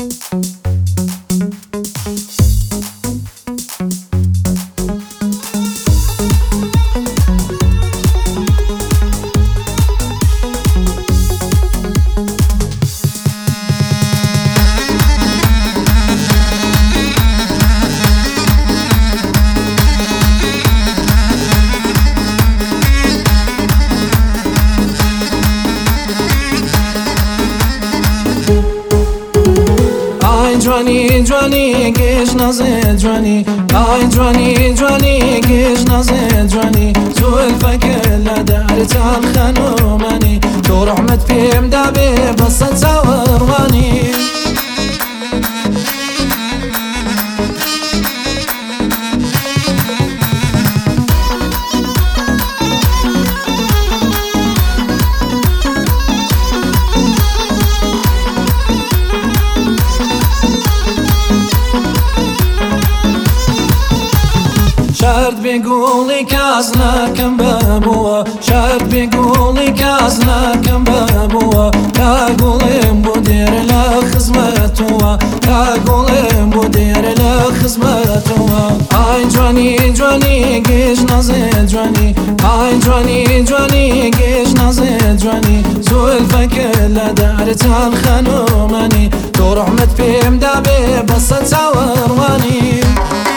جوانی جوانی گیش نازه جوانی آی جوانی جوانی گیش نازه جوانی زلفك لدار خانوماني تو رحمت بهم دابي بس تصوراني شرط بيقولي كازنا كم بابوا شرط بيقولي كازنا كم بابوا تقولين بدير لا خزمتوا تقولين بدير لا خزمتوا اي جواني جواني گیش نازه جواني اي جواني جواني گیش نازه جواني زلفك لدار خانوماني تو رحمت بهم دابي بس تصورواني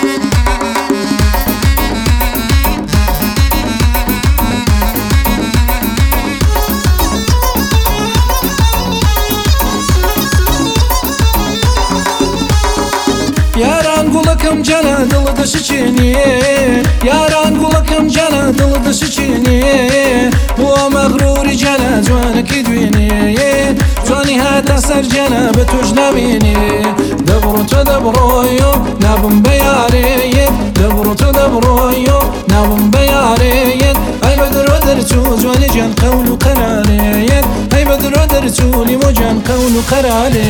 Yaran kulakım cana dıl dışı çini Yaran kulakım cana dıl dışı çini Bu mağruri cana جوانك دويني جواني هاتا سر جنا بتوج نبيني دبرو تدبرويو نابم بياري دبرو تدبرويو نابم بياري اي بدر ودرتو جواني جان قول قراري اي بدر ودرتو لمو جان قول قراري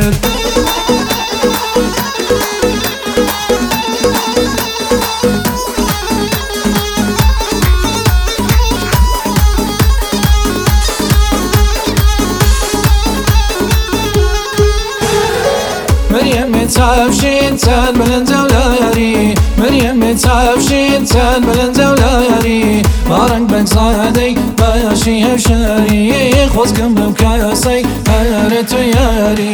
مريم تعفشين تان بلن زولاري مريم تعفشين تان بلن زولاري بارنگ بن صادي باشي هفشاري خوز كم بكاسي هارتو ياري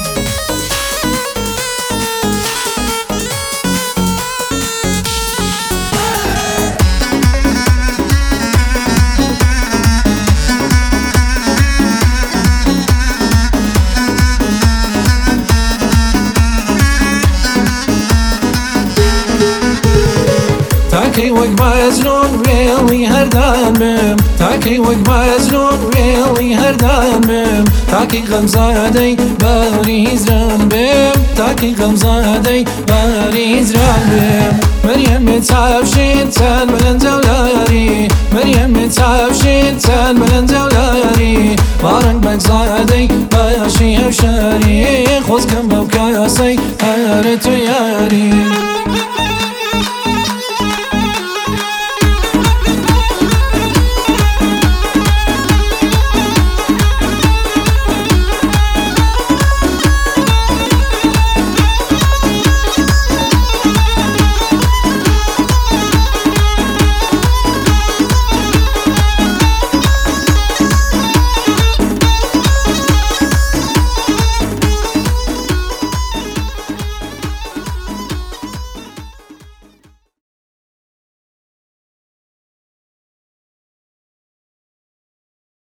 تاكي وقبا زنون ريلي هردان بم تاكي وقبا زنون ريلي هردان بم تاكي غمزادي باري زران بم تاكي غمزادي باري زران بم مريم تعفشين تان بلن زولاري مريم تعفشين تان بلن زولاري بارنگ بگزادي باشي هفشاري خوز كم بوكاسي هارتو ياري